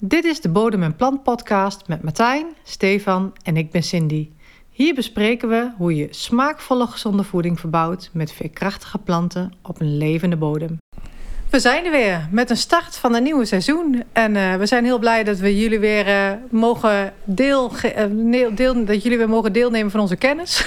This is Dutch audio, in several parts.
Dit is de Bodem en Plant podcast met Martijn, Stefan en ik ben Cindy. Hier bespreken we hoe je smaakvolle gezonde voeding verbouwt met veerkrachtige planten op een levende bodem. We zijn er weer met een start van een nieuwe seizoen. En we zijn heel blij dat we jullie weer mogen deelnemen van onze kennis.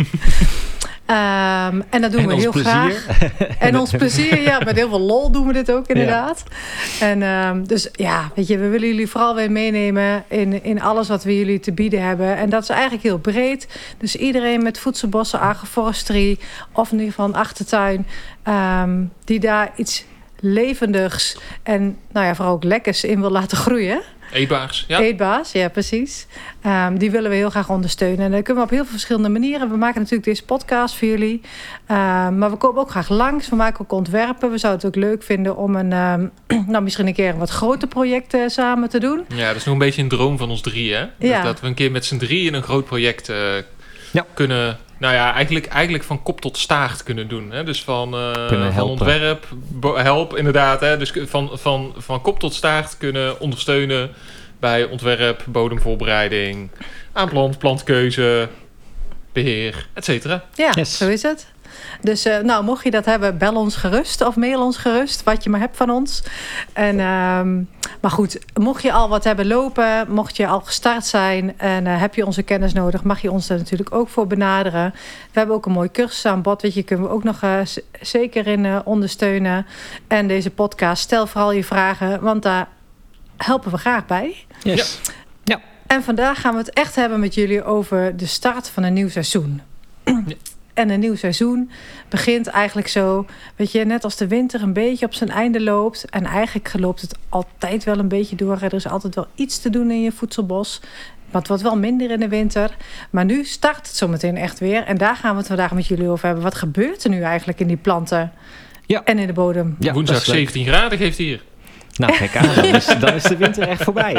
En dat doen we heel graag. En ons plezier, ja, met heel veel lol doen we dit ook inderdaad. Ja. En dus ja, weet je, we willen jullie vooral weer meenemen in alles wat we jullie te bieden hebben. En dat is eigenlijk heel breed. Dus iedereen met voedselbossen, agroforestry of in ieder geval een achtertuin, die daar iets levendigs en nou ja, vooral ook lekkers in wil laten groeien. Eetbaars, ja. Eetbaars, ja, precies. Die willen we heel graag ondersteunen. En dat kunnen we op heel veel verschillende manieren. We maken natuurlijk deze podcast voor jullie. Maar we komen ook graag langs. We maken ook ontwerpen. We zouden het ook leuk vinden om misschien een keer een wat groter project samen te doen. Ja, dat is nog een beetje een droom van ons drieën. Hè? Ja. Dat we een keer met z'n drieën een groot project kunnen... Nou ja, eigenlijk van kop tot staart kunnen doen. Hè? Dus van ontwerp, help inderdaad. Hè? Dus van kop tot staart kunnen ondersteunen bij ontwerp, bodemvoorbereiding, plantkeuze, beheer, et cetera. Ja, yes. Zo is het. Dus mocht je dat hebben, bel ons gerust of mail ons gerust, wat je maar hebt van ons. En, maar goed, mocht je al wat hebben lopen, mocht je al gestart zijn en heb je onze kennis nodig, mag je ons daar natuurlijk ook voor benaderen. We hebben ook een mooi cursus aan bod, weet je, kunnen we ook nog zeker in ondersteunen. En deze podcast, stel vooral je vragen, want daar helpen we graag bij. Yes. Ja. En vandaag gaan we het echt hebben met jullie over de start van een nieuw seizoen. Ja. En een nieuw seizoen begint eigenlijk zo, weet je, net als de winter een beetje op zijn einde loopt. En eigenlijk loopt het altijd wel een beetje door. Er is altijd wel iets te doen in je voedselbos. Maar het wordt wel minder in de winter. Maar nu start het zometeen echt weer. En daar gaan we het vandaag met jullie over hebben. Wat gebeurt er nu eigenlijk in die planten en in de bodem? Ja, woensdag 17 graden geeft hier. Nou, kijk aan, dan is de winter echt voorbij.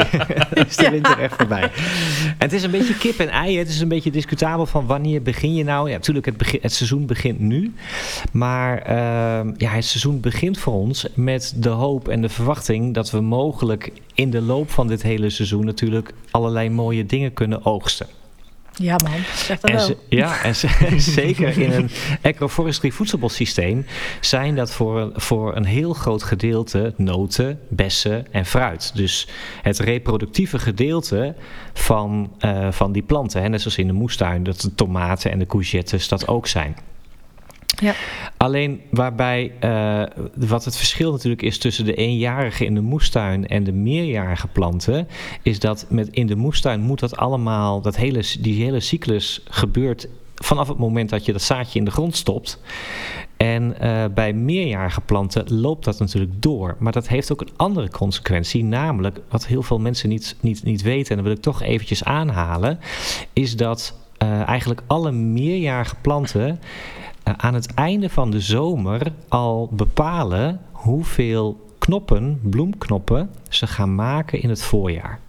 En het is een beetje kip en ei. Het is een beetje discutabel van wanneer begin je nou. Ja, natuurlijk, het seizoen begint nu. Maar het seizoen begint voor ons met de hoop en de verwachting dat we mogelijk in de loop van dit hele seizoen natuurlijk allerlei mooie dingen kunnen oogsten. Ja man, zeg dat wel. En zeker in een agroforestry voedselbossysteem zijn dat voor een heel groot gedeelte noten, bessen en fruit. Dus het reproductieve gedeelte van die planten. Hè, net zoals in de moestuin, dat de tomaten en de courgettes dat ook zijn. Ja. Alleen waarbij wat het verschil natuurlijk is tussen de eenjarige in de moestuin en de meerjarige planten, is dat in de moestuin moet dat allemaal, die hele cyclus gebeurt vanaf het moment dat je dat zaadje in de grond stopt. En bij meerjarige planten loopt dat natuurlijk door. Maar dat heeft ook een andere consequentie, namelijk wat heel veel mensen niet weten, en dat wil ik toch eventjes aanhalen, is dat eigenlijk alle meerjarige planten aan het einde van de zomer al bepalen hoeveel bloemknoppen, ze gaan maken in het voorjaar.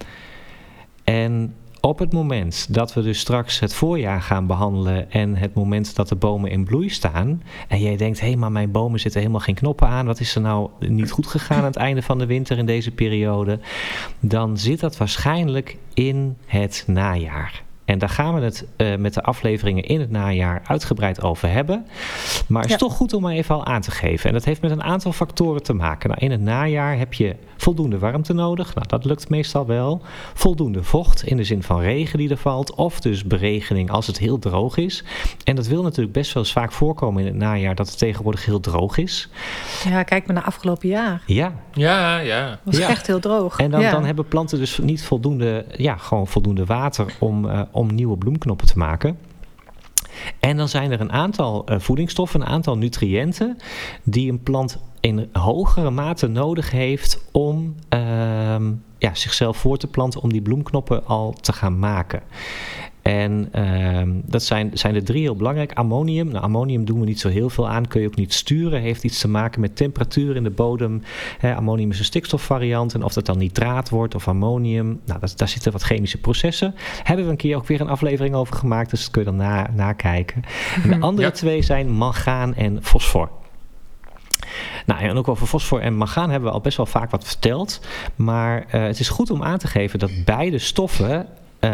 En op het moment dat we dus straks het voorjaar gaan behandelen en het moment dat de bomen in bloei staan, en jij denkt, maar mijn bomen zitten helemaal geen knoppen aan, wat is er nou niet goed gegaan aan het einde van de winter in deze periode, dan zit dat waarschijnlijk in het najaar. En daar gaan we het met de afleveringen in het najaar uitgebreid over hebben. Maar het is toch goed om maar even al aan te geven. En dat heeft met een aantal factoren te maken. Nou, in het najaar heb je voldoende warmte nodig. Nou, dat lukt meestal wel. Voldoende vocht in de zin van regen die er valt. Of dus beregening als het heel droog is. En dat wil natuurlijk best wel eens vaak voorkomen in het najaar dat het tegenwoordig heel droog is. Ja, kijk maar naar afgelopen jaar. Ja. Ja. Dat was echt heel droog. En dan hebben planten dus niet voldoende water om nieuwe bloemknoppen te maken. En dan zijn er een aantal voedingsstoffen, een aantal nutriënten die een plant in hogere mate nodig heeft om zichzelf voor te planten, om die bloemknoppen al te gaan maken. En dat zijn er 3 heel belangrijk. Ammonium. Nou, ammonium doen we niet zo heel veel aan. Kun je ook niet sturen. Heeft iets te maken met temperatuur in de bodem. Ammonium is een stikstofvariant. En of dat dan nitraat wordt of ammonium. Nou, daar zitten wat chemische processen. Hebben we een keer ook weer een aflevering over gemaakt. Dus dat kun je dan nakijken. En de andere 2 zijn mangaan en fosfor. Nou, en ook over fosfor en mangaan hebben we al best wel vaak wat verteld. Maar het is goed om aan te geven dat beide stoffen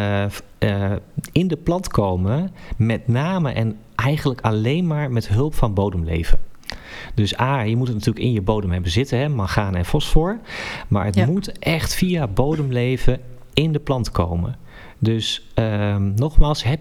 in de plant komen, met name en eigenlijk alleen maar met hulp van bodemleven. Dus je moet het natuurlijk in je bodem hebben zitten, hè, mangaan en fosfor. Maar het moet echt via bodemleven in de plant komen. Dus nogmaals, heb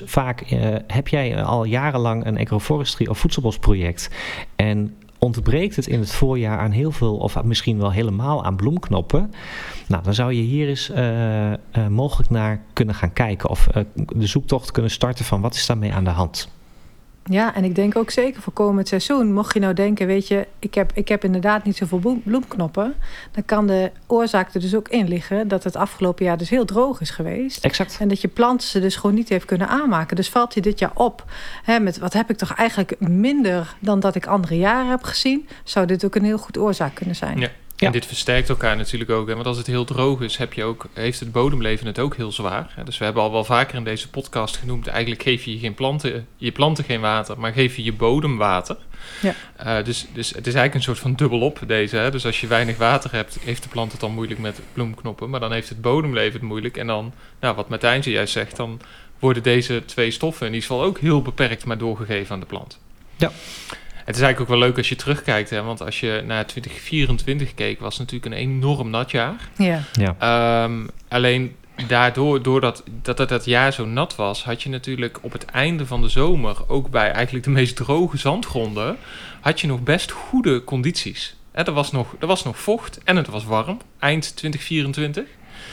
jij al jarenlang een agroforestry of voedselbosproject en ontbreekt het in het voorjaar aan heel veel, of misschien wel helemaal aan bloemknoppen, nou, dan zou je hier eens mogelijk naar kunnen gaan kijken of de zoektocht kunnen starten van wat is daarmee aan de hand. Ja, en ik denk ook zeker voor komend seizoen, mocht je nou denken, weet je, ik heb inderdaad niet zoveel bloemknoppen, dan kan de oorzaak er dus ook in liggen dat het afgelopen jaar dus heel droog is geweest. Exact. En dat je plant ze dus gewoon niet heeft kunnen aanmaken. Dus valt je dit jaar op, met wat heb ik toch eigenlijk minder dan dat ik andere jaren heb gezien, zou dit ook een heel goed oorzaak kunnen zijn. Ja. En dit versterkt elkaar natuurlijk ook. Hè? Want als het heel droog is, heeft het bodemleven het ook heel zwaar. Hè? Dus we hebben al wel vaker in deze podcast genoemd, eigenlijk geef je je planten geen water, maar geef je bodem water. Ja. Dus het is eigenlijk een soort van dubbelop deze. Hè? Dus als je weinig water hebt, heeft de plant het dan moeilijk met bloemknoppen. Maar dan heeft het bodemleven het moeilijk. En dan, wat Martijn juist zegt, dan worden deze twee stoffen in ieder geval ook heel beperkt maar doorgegeven aan de plant. Ja. Het is eigenlijk ook wel leuk als je terugkijkt, hè? Want als je naar 2024 keek, was het natuurlijk een enorm nat jaar. Ja. Alleen doordat dat jaar zo nat was, had je natuurlijk op het einde van de zomer, ook bij eigenlijk de meest droge zandgronden, had je nog best goede condities. Er was nog vocht en het was warm, eind 2024.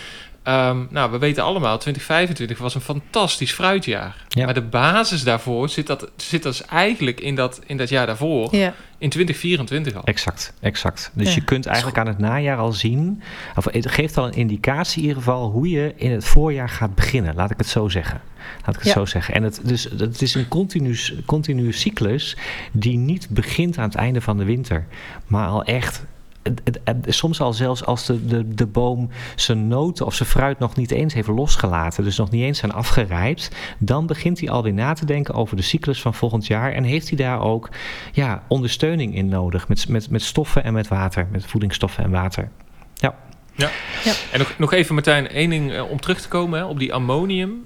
We weten allemaal, 2025 was een fantastisch fruitjaar. Ja. Maar de basis daarvoor zit dus eigenlijk in dat jaar daarvoor, in 2024 al. Exact. Dus je kunt eigenlijk aan het najaar al zien, of het geeft al een indicatie in ieder geval hoe je in het voorjaar gaat beginnen, laat ik het zo zeggen. En het is een continue cyclus die niet begint aan het einde van de winter, maar al echt soms al zelfs als de boom zijn noten of zijn fruit nog niet eens heeft losgelaten, dus nog niet eens zijn afgerijpt, dan begint hij alweer na te denken over de cyclus van volgend jaar en heeft hij daar ook ondersteuning in nodig met stoffen en met water, met voedingsstoffen en water. Ja. En nog even Martijn, één ding om terug te komen op die ammonium.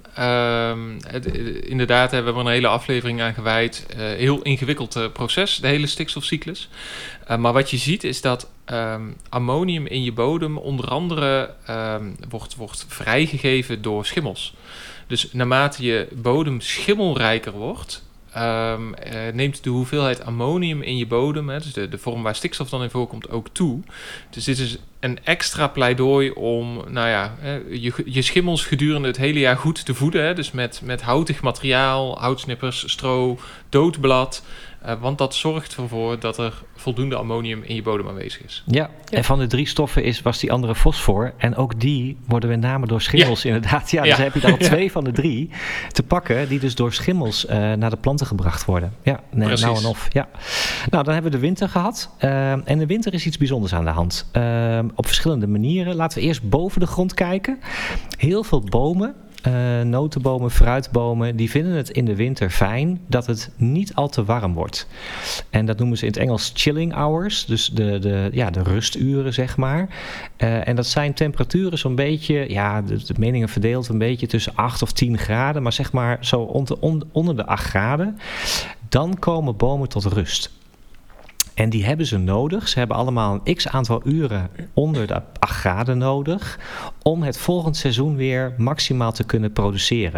Inderdaad hebben we er een hele aflevering aan gewijd. Heel ingewikkeld proces, de hele stikstofcyclus. Maar wat je ziet is dat ammonium in je bodem onder andere wordt vrijgegeven door schimmels. Dus naarmate je bodem schimmelrijker wordt, neemt de hoeveelheid ammonium in je bodem, dus de vorm waar stikstof dan in voorkomt, ook toe. Dus dit is een extra pleidooi om je schimmels gedurende het hele jaar goed te voeden. Dus met houtig materiaal, houtsnippers, stro, dood blad. Want dat zorgt ervoor dat er voldoende ammonium in je bodem aanwezig is. Ja. En van de 3 stoffen was die andere fosfor. En ook die worden met name door schimmels inderdaad. Ja, dus heb je dan 2 van de 3 te pakken die dus door schimmels naar de planten gebracht worden. Ja, nou en of. Ja. Nou, dan hebben we de winter gehad. En de winter is iets bijzonders aan de hand. Op verschillende manieren. Laten we eerst boven de grond kijken. Heel veel bomen. Notenbomen, fruitbomen, die vinden het in de winter fijn dat het niet al te warm wordt. En dat noemen ze in het Engels chilling hours, dus de rusturen, zeg maar. En dat zijn temperaturen zo'n beetje, de meningen verdeeld een beetje tussen 8 of 10 graden, maar zeg maar zo onder de 8 graden. Dan komen bomen tot rust. En die hebben ze nodig. Ze hebben allemaal een x-aantal uren onder de 8 graden nodig om het volgend seizoen weer maximaal te kunnen produceren.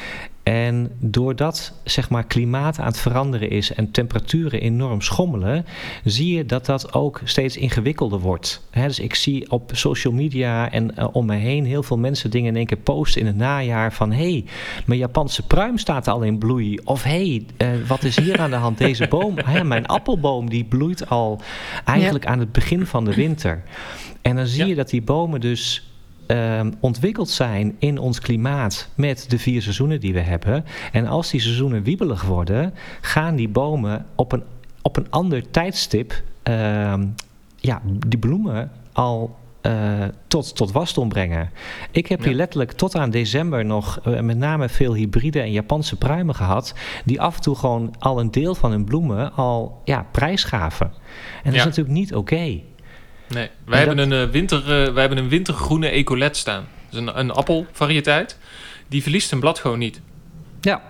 En doordat klimaat aan het veranderen is en temperaturen enorm schommelen, zie je dat ook steeds ingewikkelder wordt. Dus ik zie op social media en om me heen heel veel mensen dingen in één keer posten in het najaar van mijn Japanse pruim staat al in bloei. Of wat is hier aan de hand? Deze boom, mijn appelboom die bloeit al eigenlijk aan het begin van de winter. En dan zie je dat die bomen dus ontwikkeld zijn in ons klimaat met de 4 seizoenen die we hebben. En als die seizoenen wiebelig worden, gaan die bomen op een ander tijdstip die bloemen al tot wasdom brengen. Ik heb hier letterlijk tot aan december nog met name veel hybride en Japanse pruimen gehad, die af en toe gewoon al een deel van hun bloemen al prijsgaven. En dat is natuurlijk niet oké. Nee, wij hebben een wintergroene ecolet staan. Dus een appelvariëteit. Die verliest zijn blad gewoon niet. Ja.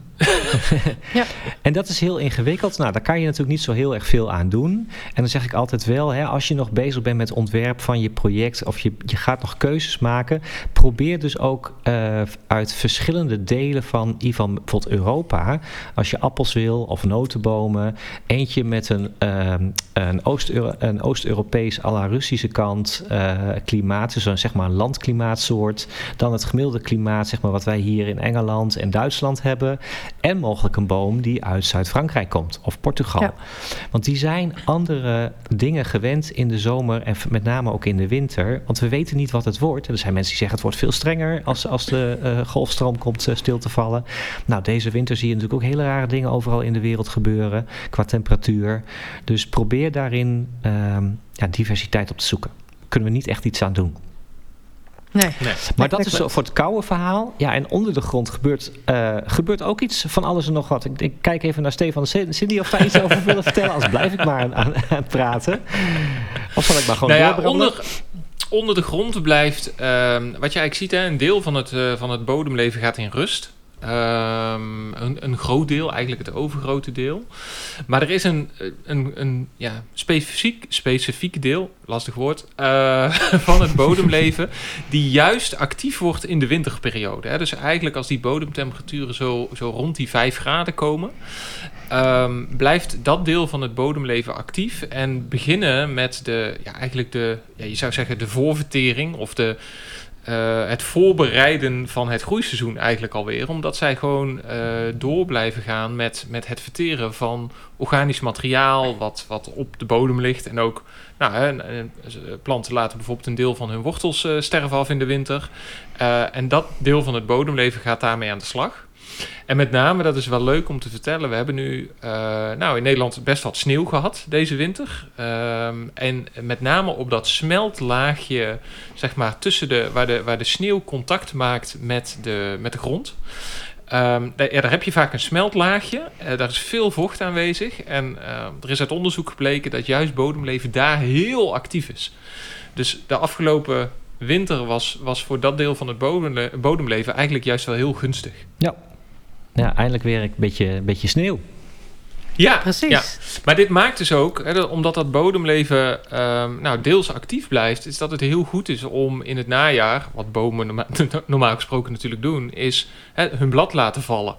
Ja. En dat is heel ingewikkeld. Nou, daar kan je natuurlijk niet zo heel erg veel aan doen. En dan zeg ik altijd wel, als je nog bezig bent met het ontwerp van je project, of je gaat nog keuzes maken, probeer dus ook uit verschillende delen van bijvoorbeeld Europa, als je appels wil of notenbomen, eentje met een Oost-Europees à la Russische kant klimaat, dus een zeg maar landklimaatsoort, dan het gemiddelde klimaat, zeg maar wat wij hier in Engeland en Duitsland hebben. En mogelijk een boom die uit Zuid-Frankrijk komt of Portugal. Ja. Want die zijn andere dingen gewend in de zomer en met name ook in de winter. Want we weten niet wat het wordt. Er zijn mensen die zeggen het wordt veel strenger als de golfstroom komt stil te vallen. Nou, deze winter zie je natuurlijk ook hele rare dingen overal in de wereld gebeuren qua temperatuur. Dus probeer daarin diversiteit op te zoeken. Daar kunnen we niet echt iets aan doen. Nee. Maar dat is zo voor het koude verhaal. Ja, en onder de grond gebeurt ook iets van alles en nog wat. Ik kijk even naar Stefan en Cindy of daar iets over willen vertellen. Anders blijf ik maar aan praten. Of zal ik maar gewoon doorbrabbelen? Onder de grond blijft, wat je eigenlijk ziet, een deel van het bodemleven gaat in rust. Een groot deel, eigenlijk het overgrote deel. Maar er is een specifiek deel, lastig woord, van het bodemleven die juist actief wordt in de winterperiode. Hè. Dus eigenlijk als die bodemtemperaturen zo rond die 5 graden komen, blijft dat deel van het bodemleven actief en beginnen met je zou zeggen de voorvertering of het voorbereiden van het groeiseizoen eigenlijk alweer. Omdat zij gewoon door blijven gaan met het verteren van organisch materiaal wat op de bodem ligt. En ook planten laten bijvoorbeeld een deel van hun wortels sterven af in de winter. En dat deel van het bodemleven gaat daarmee aan de slag. En met name, dat is wel leuk om te vertellen, we hebben nu in Nederland best wat sneeuw gehad deze winter. En met name op dat smeltlaagje, zeg maar, tussen waar de sneeuw contact maakt met de grond. Daar heb je vaak een smeltlaagje. Daar is veel vocht aanwezig. En er is uit onderzoek gebleken dat juist bodemleven daar heel actief is. Dus de afgelopen winter was voor dat deel van het bodemleven eigenlijk juist wel heel gunstig. Ja, eindelijk weer een beetje sneeuw. Ja, precies. Ja. Maar dit maakt dus ook, omdat dat bodemleven deels actief blijft, is dat het heel goed is om in het najaar, wat bomen normaal gesproken natuurlijk doen, is hun blad laten vallen.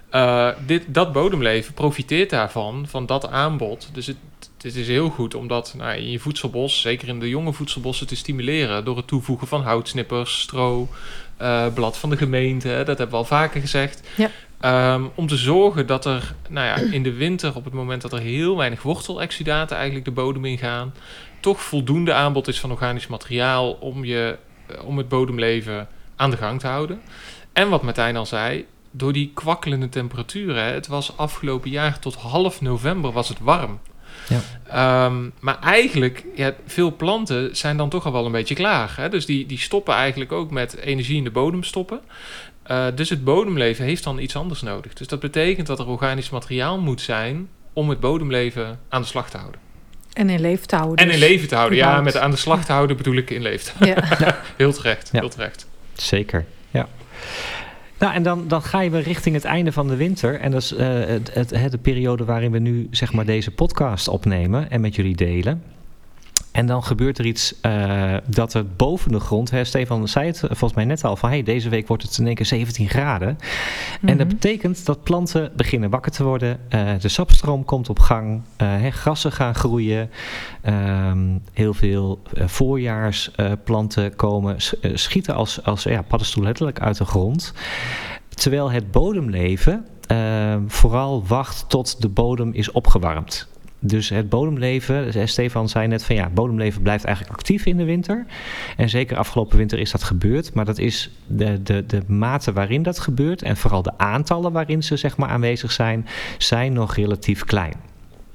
Dat bodemleven profiteert daarvan, van dat aanbod. Dus het is heel goed om dat in je voedselbos, zeker in de jonge voedselbossen, te stimuleren door het toevoegen van houtsnippers, stro, blad van de gemeente, dat hebben we al vaker gezegd. Ja. Om te zorgen dat er in de winter, op het moment dat er heel weinig wortelexudaten eigenlijk de bodem ingaan, toch voldoende aanbod is van organisch materiaal om het bodemleven aan de gang te houden. En wat Martijn al zei, door die kwakkelende temperaturen, het was afgelopen jaar tot half november was het warm. Ja. Maar eigenlijk, veel planten zijn dan toch al wel een beetje klaar. Hè? Dus die stoppen eigenlijk ook met energie in de bodem stoppen. Dus het bodemleven heeft dan iets anders nodig. Dus dat betekent dat er organisch materiaal moet zijn om het bodemleven aan de slag te houden. En in leven te houden. En in leven te houden, ja. Met aan de slag te houden bedoel ik in leven te houden. Ja. Heel terecht. Zeker, ja. Nou, en dan ga je weer richting het einde van de winter. En dat is de periode waarin we nu zeg maar deze podcast opnemen en met jullie delen. En dan gebeurt er iets dat er boven de grond... Stefan zei het volgens mij net al van... deze week wordt het in één keer 17 graden. Mm-hmm. En dat betekent dat planten beginnen wakker te worden. De sapstroom komt op gang. Grassen gaan groeien. Heel veel voorjaarsplanten schieten als paddenstoel letterlijk uit de grond. Terwijl het bodemleven vooral wacht tot de bodem is opgewarmd. Dus het bodemleven, Stefan zei net van bodemleven blijft eigenlijk actief in de winter. En zeker afgelopen winter is dat gebeurd. Maar dat is de mate waarin dat gebeurt en vooral de aantallen waarin ze zeg maar aanwezig zijn nog relatief klein.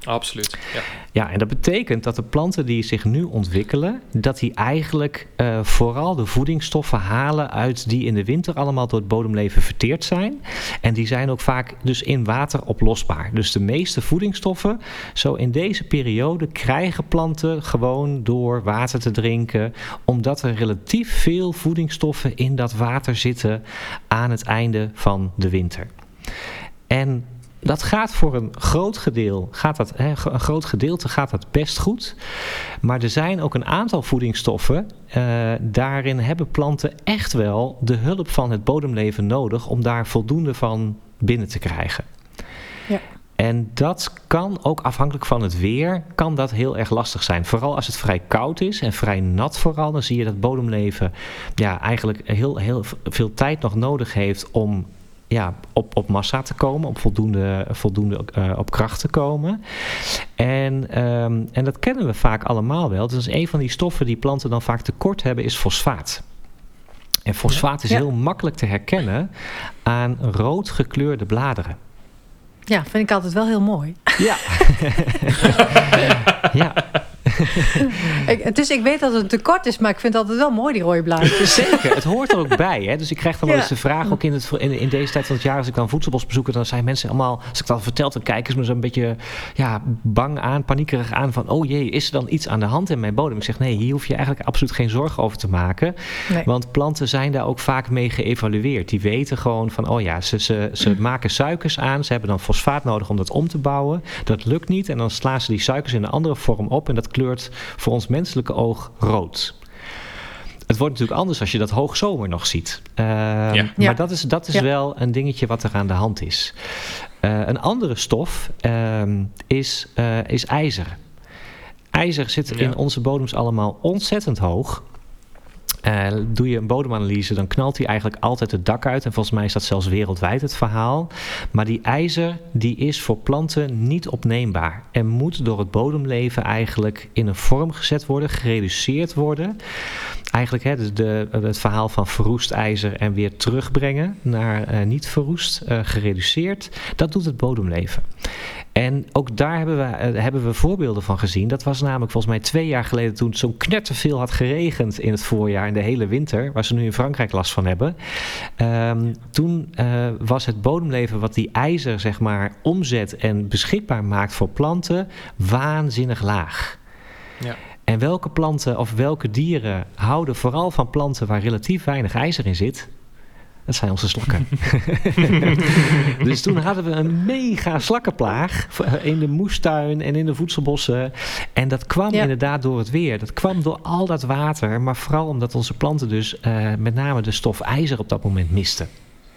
Absoluut, ja. Ja, en dat betekent dat de planten die zich nu ontwikkelen, dat die eigenlijk vooral de voedingsstoffen halen uit die in de winter allemaal door het bodemleven verteerd zijn. En die zijn ook vaak dus in water oplosbaar. Dus de meeste voedingsstoffen, zo in deze periode, krijgen planten gewoon door water te drinken, omdat er relatief veel voedingsstoffen in dat water zitten aan het einde van de winter. En dat gaat voor een groot gedeelte gaat dat best goed. Maar er zijn ook een aantal voedingsstoffen. Daarin hebben planten echt wel de hulp van het bodemleven nodig om daar voldoende van binnen te krijgen. Ja. En dat kan ook afhankelijk van het weer, kan dat heel erg lastig zijn. Vooral als het vrij koud is en vrij nat vooral, dan zie je dat bodemleven eigenlijk heel veel tijd nog nodig heeft om op massa te komen, op voldoende op kracht te komen. En dat kennen we vaak allemaal wel. Dus een van die stoffen die planten dan vaak tekort hebben is fosfaat. En fosfaat is heel makkelijk te herkennen aan rood gekleurde bladeren. Ja, vind ik altijd wel heel mooi. Ja. Ja. Ik weet dat het een tekort is, maar ik vind het altijd wel mooi, die rode blaadjes. Zeker, het hoort er ook bij. Hè? Dus ik krijg dan wel eens de vraag, ook in deze tijd van het jaar, als ik dan voedselbos bezoek, dan zijn mensen allemaal, als ik dat vertel, dan kijken ze me zo'n beetje bang aan, paniekerig aan van, oh jee, is er dan iets aan de hand in mijn bodem? Ik zeg, nee, hier hoef je eigenlijk absoluut geen zorgen over te maken. Nee. Want planten zijn daar ook vaak mee geëvalueerd. Die weten gewoon van, ze maken suikers aan, ze hebben dan fosfaat nodig om dat om te bouwen. Dat lukt niet en dan slaan ze die suikers in een andere vorm op en dat kleurt voor ons menselijke oog rood. Het wordt natuurlijk anders als je dat hoogzomer nog ziet. Maar dat is wel een dingetje wat er aan de hand is. Een andere stof is ijzer. IJzer zit in onze bodems allemaal ontzettend hoog. Doe je een bodemanalyse, dan knalt hij eigenlijk altijd het dak uit. En volgens mij is dat zelfs wereldwijd het verhaal. Maar die ijzer, die is voor planten niet opneembaar. En moet door het bodemleven eigenlijk in een vorm gezet worden, gereduceerd worden. Eigenlijk het verhaal van verroest ijzer en weer terugbrengen naar niet verroest, gereduceerd. Dat doet het bodemleven. En ook daar hebben we voorbeelden van gezien. Dat was namelijk volgens mij 2 jaar geleden toen het zo knetterveel had geregend in het voorjaar en de hele winter, waar ze nu in Frankrijk last van hebben. Toen was het bodemleven wat die ijzer zeg maar omzet en beschikbaar maakt voor planten waanzinnig laag. Ja. En welke planten of welke dieren houden vooral van planten waar relatief weinig ijzer in zit? Dat zijn onze slakken. Dus toen hadden we een mega slakkenplaag in de moestuin en in de voedselbossen. En dat kwam inderdaad door het weer. Dat kwam door al dat water, maar vooral omdat onze planten dus met name de stof ijzer op dat moment misten.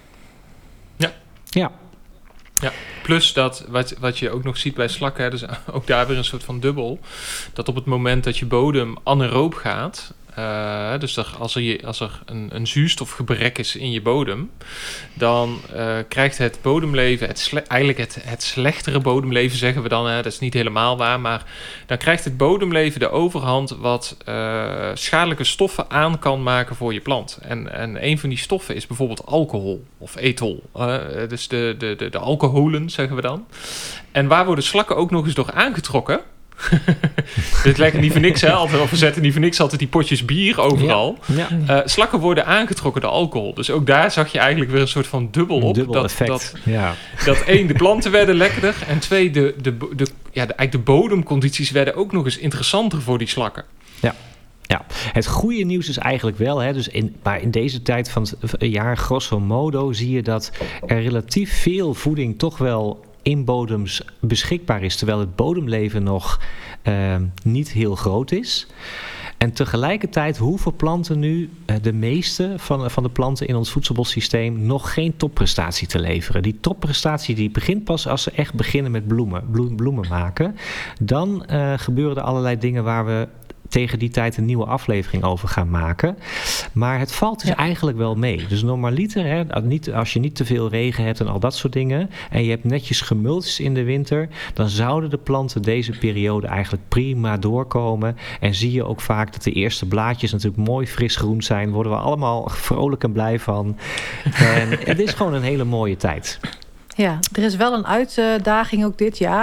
Ja. Plus dat, wat je ook nog ziet bij slakken, hè, dus ook daar weer een soort van dubbel, dat op het moment dat je bodem anaeroop gaat, dus als er een zuurstofgebrek is in je bodem, dan krijgt het bodemleven, het slechtere bodemleven zeggen we dan, dat is niet helemaal waar, maar dan krijgt het bodemleven de overhand wat schadelijke stoffen aan kan maken voor je plant. En een van die stoffen is bijvoorbeeld alcohol of etol. Dus de alcoholen zeggen we dan. En waar worden slakken ook nog eens door aangetrokken? Dit lijkt niet voor niks, hè? Of we zetten niet voor niks altijd die potjes bier overal. Ja. Slakken worden aangetrokken door alcohol. Dus ook daar zag je eigenlijk weer een soort van dubbel op. Dubbel effect. Dat 1, de planten werden lekkerder. En 2, eigenlijk de bodemcondities werden ook nog eens interessanter voor die slakken. Ja, het goede nieuws is eigenlijk wel, hè, maar in deze tijd van het jaar grosso modo zie je dat er relatief veel voeding toch wel in bodems beschikbaar is, terwijl het bodemleven nog niet heel groot is. En tegelijkertijd hoeven planten nu, de meeste van de planten in ons voedselbossysteem, nog geen topprestatie te leveren. Die topprestatie die begint pas als ze echt beginnen met bloemen maken. Dan gebeuren er allerlei dingen waar we tegen die tijd een nieuwe aflevering over gaan maken. Maar het valt dus eigenlijk wel mee. Dus normaliter, hè, als je niet te veel regen hebt en al dat soort dingen, en je hebt netjes gemulst in de winter, dan zouden de planten deze periode eigenlijk prima doorkomen. En zie je ook vaak dat de eerste blaadjes natuurlijk mooi fris groen zijn. Worden we allemaal vrolijk en blij van. En het is gewoon een hele mooie tijd. Ja, er is wel een uitdaging ook dit jaar.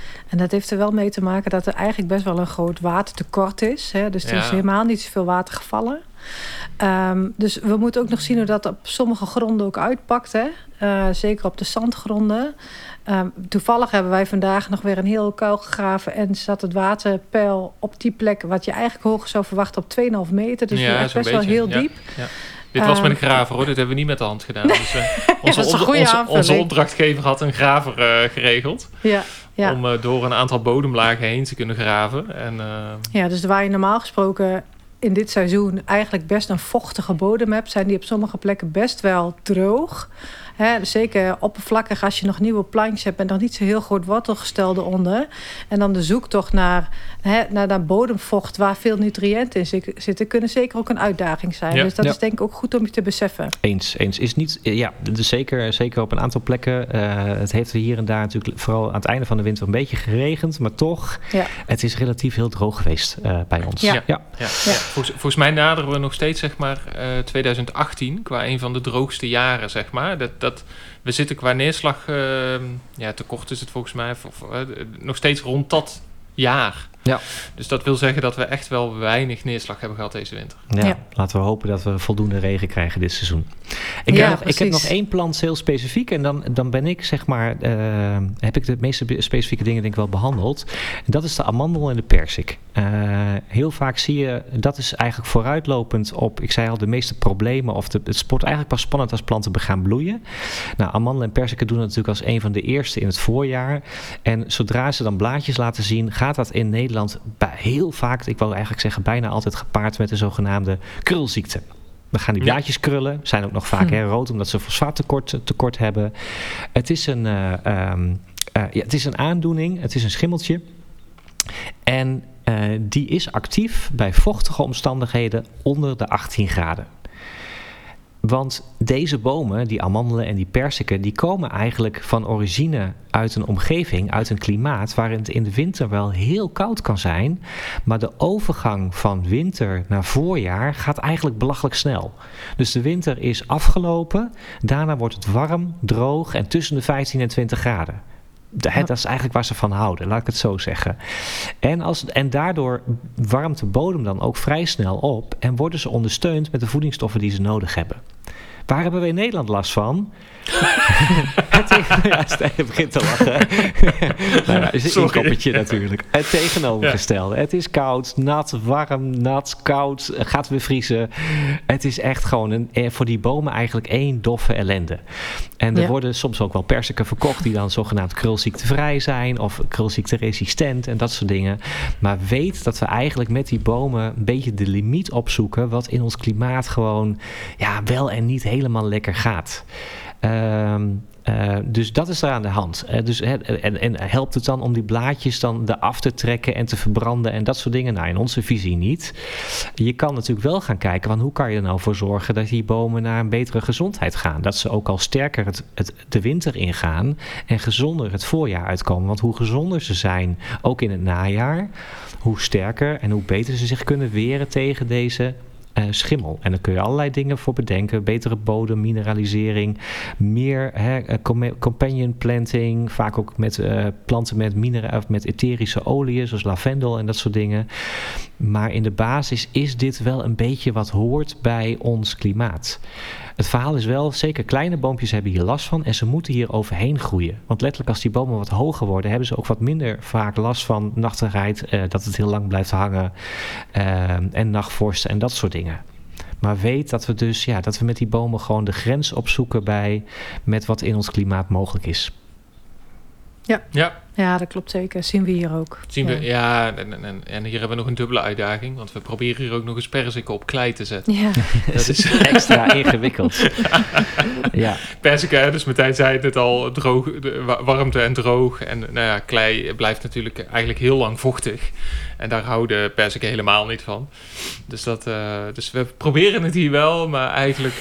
En dat heeft er wel mee te maken dat er eigenlijk best wel een groot watertekort is. Hè? Dus er is helemaal niet zoveel water gevallen. Dus we moeten ook nog zien hoe dat op sommige gronden ook uitpakt. Hè? Zeker op de zandgronden. Toevallig hebben wij vandaag nog weer een heel kuil gegraven en zat het waterpeil op die plek wat je eigenlijk hoger zou verwachten op 2,5 meter. Dus echt best wel heel diep. Ja. Dit was met een graver hoor, dit hebben we niet met de hand gedaan. Dus, onze opdrachtgever had een graver geregeld. Ja. Om door een aantal bodemlagen heen te kunnen graven. Ja, dus waar je normaal gesproken in dit seizoen eigenlijk best een vochtige bodem hebt, zijn die op sommige plekken best wel droog. Hè, zeker oppervlakkig als je nog nieuwe plantjes hebt en nog niet zo heel groot wortelgestel eronder. En dan de zoektocht naar dat bodemvocht waar veel nutriënten in zitten, kunnen zeker ook een uitdaging zijn. Ja. Dus dat is denk ik ook goed om je te beseffen. Eens. Is niet, dus zeker op een aantal plekken. Het heeft hier en daar natuurlijk vooral aan het einde van de winter een beetje geregend. Maar toch, het is relatief heel droog geweest bij ons. Ja. Volgens mij naderen we nog steeds zeg maar 2018 qua een van de droogste jaren, zeg maar. We zitten qua neerslag, tekort is het volgens mij, nog steeds rond dat jaar. Ja. Dus dat wil zeggen dat we echt wel weinig neerslag hebben gehad deze winter. Ja, laten we hopen dat we voldoende regen krijgen dit seizoen. Ik heb nog 1 plant heel specifiek en dan ben ik zeg maar, heb ik de meeste specifieke dingen denk ik wel behandeld. En dat is de amandel en de persik. Heel vaak zie je, dat is eigenlijk vooruitlopend op, ik zei al, de meeste problemen of het wordt eigenlijk pas spannend als planten gaan bloeien. Nou, amandel en persiken doen het natuurlijk als een van de eerste in het voorjaar. En zodra ze dan blaadjes laten zien, gaat dat in Nederland heel vaak, ik wil eigenlijk zeggen bijna altijd gepaard met de zogenaamde krulziekte. Dan gaan die blaadjes krullen, zijn ook nog vaak rood omdat ze fosfaattekort hebben. Het is een aandoening, het is een schimmeltje. En die is actief bij vochtige omstandigheden onder de 18 graden. Want deze bomen, die amandelen en die persiken, die komen eigenlijk van origine uit een omgeving, uit een klimaat waarin het in de winter wel heel koud kan zijn. Maar de overgang van winter naar voorjaar gaat eigenlijk belachelijk snel. Dus de winter is afgelopen, daarna wordt het warm, droog en tussen de 15 en 20 graden. Dat is eigenlijk waar ze van houden, laat ik het zo zeggen. En daardoor warmt de bodem dan ook vrij snel op en worden ze ondersteund met de voedingsstoffen die ze nodig hebben. Waar hebben we in Nederland last van? Stijn begint te lachen. Is een inkoppertje natuurlijk. Het tegenovergestelde. Ja. Het is koud, nat, warm, nat, koud. Gaat weer vriezen. Het is echt gewoon voor die bomen eigenlijk één doffe ellende. En er worden soms ook wel persiken verkocht die dan zogenaamd krulziektevrij zijn of krulziekteresistent en dat soort dingen. Maar weet dat we eigenlijk met die bomen een beetje de limiet opzoeken wat in ons klimaat gewoon wel en niet helemaal lekker gaat. Dus dat is er aan de hand. En helpt het dan om die blaadjes dan eraf te trekken en te verbranden en dat soort dingen? Nou, in onze visie niet. Je kan natuurlijk wel gaan kijken van hoe kan je er nou voor zorgen dat die bomen naar een betere gezondheid gaan. Dat ze ook al sterker de winter ingaan en gezonder het voorjaar uitkomen. Want hoe gezonder ze zijn, ook in het najaar, hoe sterker en hoe beter ze zich kunnen weren tegen deze schimmel. En daar kun je allerlei dingen voor bedenken. Betere bodem, mineralisering, meer companion planting, vaak ook met planten met etherische oliën, zoals lavendel en dat soort dingen. Maar in de basis is dit wel een beetje wat hoort bij ons klimaat. Het verhaal is wel, zeker kleine boompjes hebben hier last van en ze moeten hier overheen groeien. Want letterlijk als die bomen wat hoger worden, hebben ze ook wat minder vaak last van nachtigheid, dat het heel lang blijft hangen en nachtvorst en dat soort dingen. Maar weet dat we dat we met die bomen gewoon de grens opzoeken met wat in ons klimaat mogelijk is. Ja, dat klopt zeker. Zien we hier ook. En hier hebben we nog een dubbele uitdaging. Want we proberen hier ook nog eens perziken op klei te zetten. Ja. Dat is extra ingewikkeld. Ja. Perziken, dus Martijn zei het net al, droog, warmte en droog. En klei blijft natuurlijk eigenlijk heel lang vochtig. En daar houden perziken helemaal niet van. Dus we proberen het hier wel, maar eigenlijk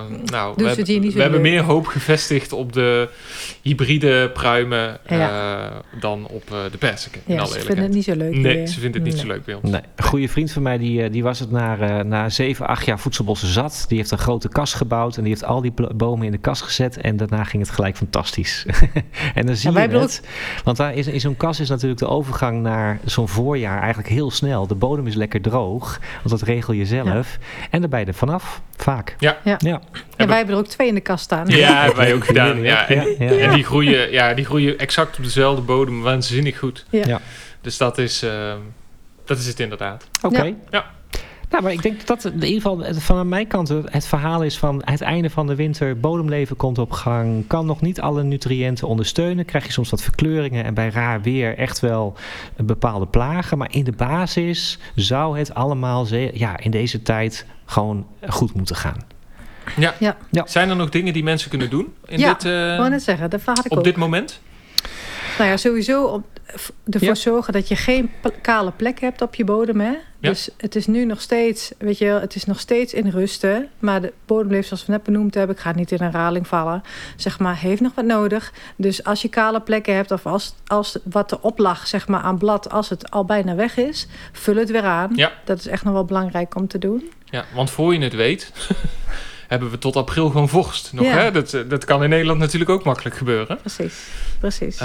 we hebben meer hoop gevestigd op de hybride pruimen. dan op de persiken. Ja, ze vinden het niet zo leuk. Nee, ze vinden het niet zo leuk bij ons. Nee. Een goede vriend van mij, die was het na 7, 8 jaar voedselbossen zat. Die heeft een grote kas gebouwd en die heeft al die bomen in de kas gezet. En daarna ging het gelijk fantastisch. En dan zie je het. Want daar in zo'n kas is natuurlijk de overgang naar zo'n voorjaar eigenlijk heel snel. De bodem is lekker droog, want dat regel je zelf. Ja. En daar ben je er vanaf, vaak. Ja. En wij hebben er ook 2 in de kast staan. Ja, hebben wij ook gedaan. En die groeien exact op dezelfde bodem, waanzinnig goed. Ja. Dus dat is het inderdaad. Oké. Ja. Nou, maar ik denk dat in ieder geval van mijn kant het verhaal is van het einde van de winter, bodemleven komt op gang, kan nog niet alle nutriënten ondersteunen, krijg je soms wat verkleuringen en bij raar weer echt wel bepaalde plagen, maar in de basis zou het allemaal in deze tijd gewoon goed moeten gaan. Ja. Zijn er nog dingen die mensen kunnen doen ik wou net zeggen, dat had ik op dit moment? Nou ja, sowieso ervoor zorgen dat je geen kale plek hebt op je bodem. Hè? Ja. Dus het is nu nog steeds, het is nog steeds in rusten. Maar de bodemleven, zoals we net benoemd hebben, ik ga niet in herhaling vallen, zeg maar, heeft nog wat nodig. Dus als je kale plekken hebt of als wat erop lag, zeg maar, aan blad, als het al bijna weg is, vul het weer aan. Ja. Dat is echt nog wel belangrijk om te doen. Ja, want voor je het weet, hebben we tot april gewoon vorst nog. Ja. Hè? Dat kan in Nederland natuurlijk ook makkelijk gebeuren. Precies.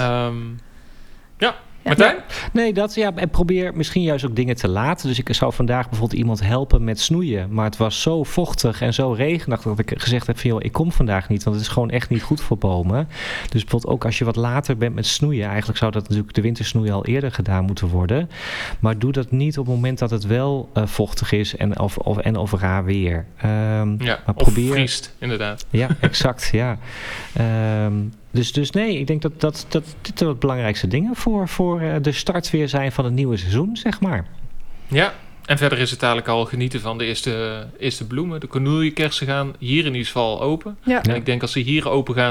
Martijn? Nee, en probeer misschien juist ook dingen te laten. Dus ik zou vandaag bijvoorbeeld iemand helpen met snoeien. Maar het was zo vochtig en zo regenachtig dat ik gezegd heb van, joh, ik kom vandaag niet, want het is gewoon echt niet goed voor bomen. Dus bijvoorbeeld ook als je wat later bent met snoeien, eigenlijk zou dat natuurlijk de wintersnoei al eerder gedaan moeten worden. Maar doe dat niet op het moment dat het wel vochtig is en of raar weer. Maar probeer, of vriest, inderdaad. Ja, exact, ja. Dus nee, ik denk dat dit de belangrijkste dingen voor de start weer zijn van het nieuwe seizoen, zeg maar. Ja, en verder is het eigenlijk al genieten van de eerste bloemen. De cornoeliekersen gaan hier in ieder geval open. Ja. En ik denk als ze hier open gaan,